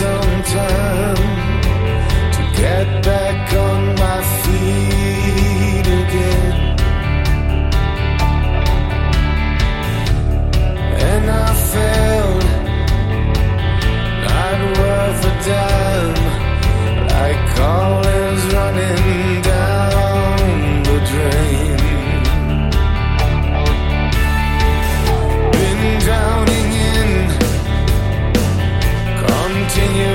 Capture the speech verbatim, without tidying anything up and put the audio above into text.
some time to get back on my feet again. And I felt not worth a dime, like all is running down the drain. Been drowning in continuous